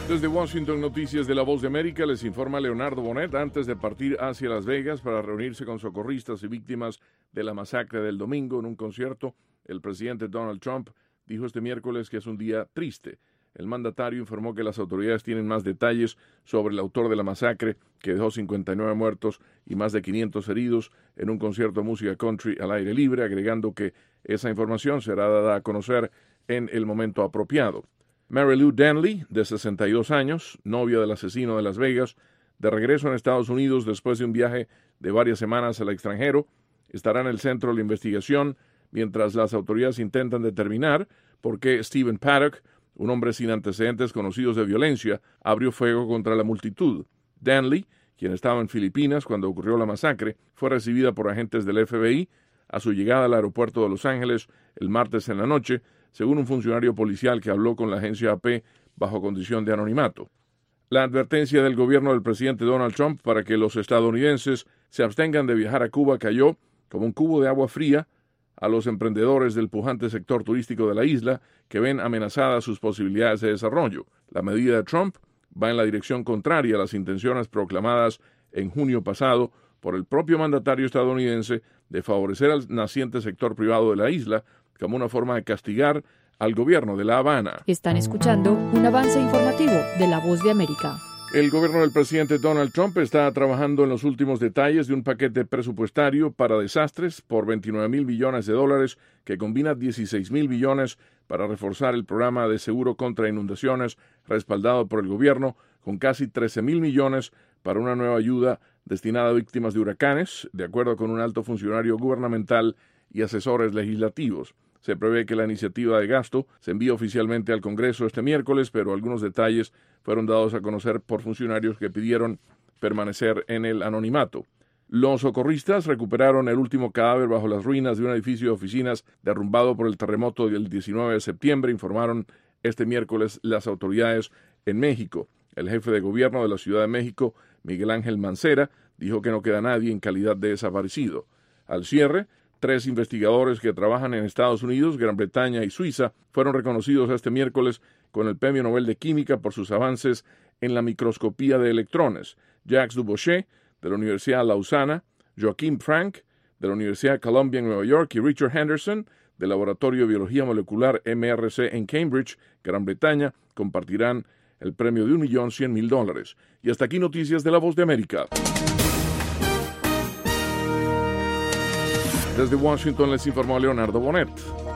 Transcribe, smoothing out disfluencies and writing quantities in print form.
Desde Washington, Noticias de La Voz de América, les informa Leonardo Bonet. Antes de partir hacia Las Vegas para reunirse con socorristas y víctimas de la masacre del domingo en un concierto, el presidente Donald Trump dijo este miércoles que es un día triste. El mandatario informó que las autoridades tienen más detalles sobre el autor de la masacre, que dejó 59 muertos y más de 500 heridos en un concierto de música country al aire libre, agregando que esa información será dada a conocer en el momento apropiado. Mary Lou Danley, de 62 años, novia del asesino de Las Vegas, de regreso en Estados Unidos después de un viaje de varias semanas al extranjero, estará en el centro de la investigación mientras las autoridades intentan determinar por qué Stephen Paddock, un hombre sin antecedentes conocidos de violencia, abrió fuego contra la multitud. Danley, quien estaba en Filipinas cuando ocurrió la masacre, fue recibida por agentes del FBI a su llegada al aeropuerto de Los Ángeles el martes en la noche, según un funcionario policial que habló con la agencia AP bajo condición de anonimato. La advertencia del gobierno del presidente Donald Trump para que los estadounidenses se abstengan de viajar a Cuba cayó como un cubo de agua fría a los emprendedores del pujante sector turístico de la isla que ven amenazadas sus posibilidades de desarrollo. La medida de Trump va en la dirección contraria a las intenciones proclamadas en junio pasado por el propio mandatario estadounidense de favorecer al naciente sector privado de la isla como una forma de castigar al gobierno de La Habana. Están escuchando un avance informativo de La Voz de América. El gobierno del presidente Donald Trump está trabajando en los últimos detalles de un paquete presupuestario para desastres por $29,000 billones que combina $16,000 billones para reforzar el programa de seguro contra inundaciones respaldado por el gobierno, con casi $13,000 millones para una nueva ayuda destinada a víctimas de huracanes, de acuerdo con un alto funcionario gubernamental y asesores legislativos. Se prevé que la iniciativa de gasto se envíe oficialmente al Congreso este miércoles, pero algunos detalles fueron dados a conocer por funcionarios que pidieron permanecer en el anonimato. Los socorristas recuperaron el último cadáver bajo las ruinas de un edificio de oficinas derrumbado por el terremoto del 19 de septiembre, informaron este miércoles las autoridades en México. El jefe de gobierno de la Ciudad de México, Miguel Ángel Mancera, dijo que no queda nadie en calidad de desaparecido. Al cierre, 3 investigadores que trabajan en Estados Unidos, Gran Bretaña y Suiza fueron reconocidos este miércoles con el Premio Nobel de Química por sus avances en la microscopía de electrones. Jacques Dubochet, de la Universidad Lausana, Joachim Frank, de la Universidad Columbia en Nueva York, y Richard Henderson, del Laboratorio de Biología Molecular MRC en Cambridge, Gran Bretaña, compartirán el premio de $1,100,000. Y hasta aquí noticias de La Voz de América. Desde Washington les informó Leonardo Bonet.